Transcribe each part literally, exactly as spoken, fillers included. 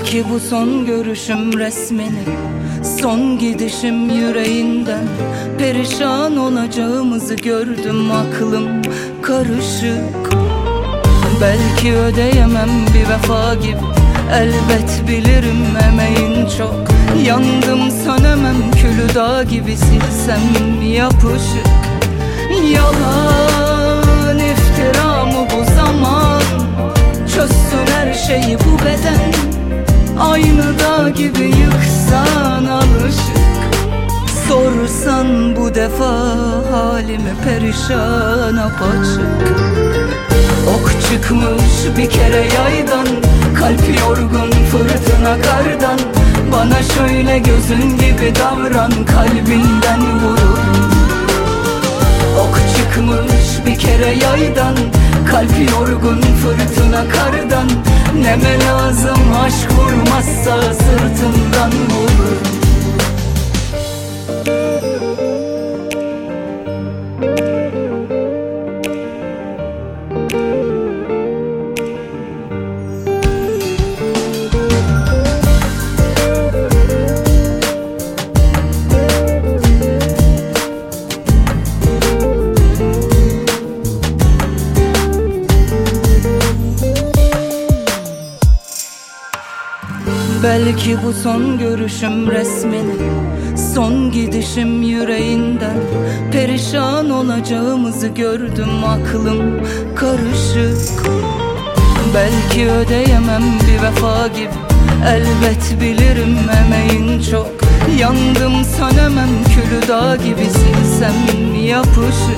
Belki bu son görüşüm resmini, son gidişim yüreğinden. Perişan olacağımızı gördüm, aklım karışık. Belki ödeyemem bir vefa gibi, elbet bilirim emeğin çok. Yandım sönemem, külü dağ gibi silsem yapışık. Yalan iftira mı bu zaman, çözsün her şeyi bu beden. Aynı dağ gibi yıksan alışık. Sorsan bu defa halimi perişan apaçık. Ok çıkmış bir kere yaydan, kalp yorgun fırtına kardan. Bana şöyle gözün gibi davran, kalbinden vururum. Ok çıkmış bir kere yaydan, kalp yorgun fırtına kardan. Neme lazım aşk vurmazsa sırtından vururum. Belki bu son görüşüm resmini, son gidişim yüreğinden. Perişan olacağımızı gördüm, aklım karışık. Belki ödeyemem bir vefa gibi, elbet bilirim emeğin çok. Yandım sönemem, külü dağ gibi silsem yapışık.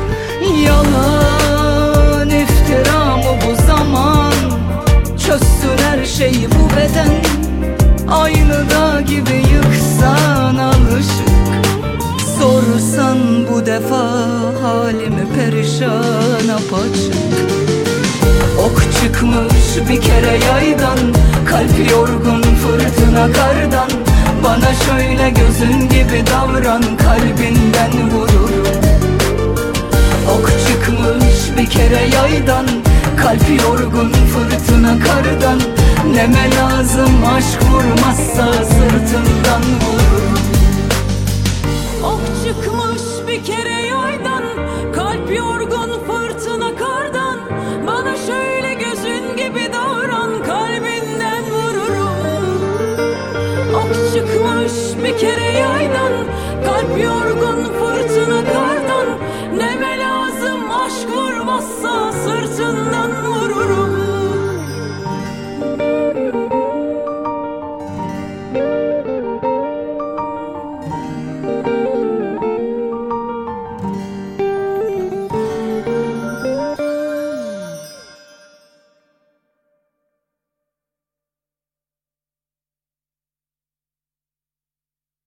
Yalan iftira mı bu zaman, çözsün her şeyi bu beden. Aynı dağ gibi yıksan alışık. Sorsan bu defa halimi perişan apaçık. Ok çıkmış bir kere yaydan, kalp yorgun fırtına kardan. Bana şöyle gözün gibi davran, kalbinden vururum. Ok çıkmış bir kere yaydan, kalp yorgun fırtına kardan. Neme lazım aşk vurmazsa sırtından vururum. Ok çıkmış bir kere yaydan, kalp yorgun fırtına kardan. Bana şöyle gözün gibi davran, kalbinden vururum. Ok çıkmış bir kere yaydan, kalp yorgun fırtına kardan. Neme lazım aşk vurmazsa